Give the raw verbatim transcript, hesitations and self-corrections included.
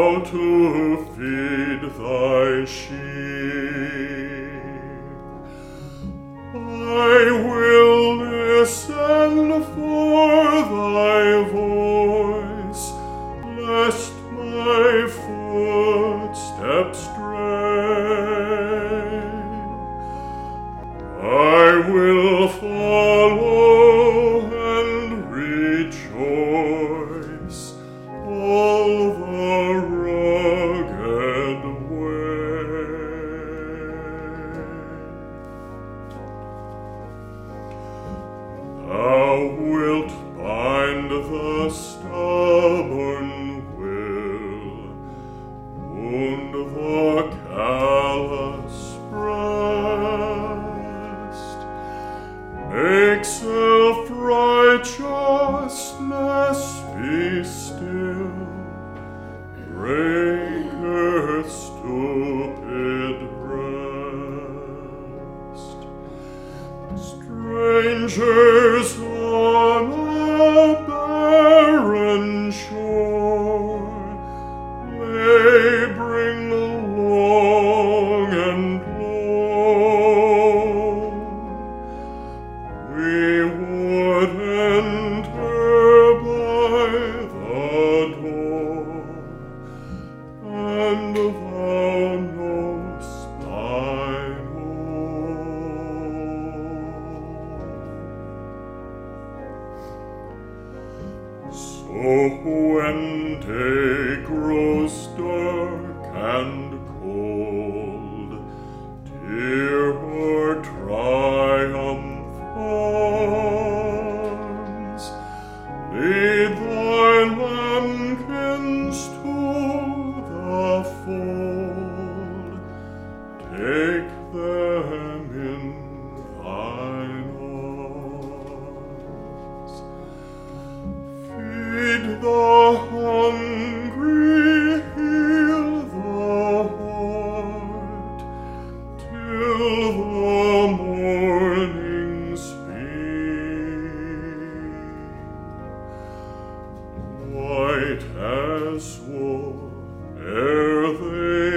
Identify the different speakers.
Speaker 1: how to feed thy sheep. I will listen for thy voice, lest my footsteps stray. I will follow and rejoice all the rugged way. Thou wilt bind the stubborn will, wound the callous breast, make self-righteousness be still, break earth's stupid rest. Strangers on a barren shore, laboring long and lone, we would enter by the door, and thou know'st thine own. So when day grows dark and cold, dear or triumph arms, lead thy lambkins to the fold, take them in thine arms. Feed the hungry, heal the heart, till the morning's beam, white as wool, ere they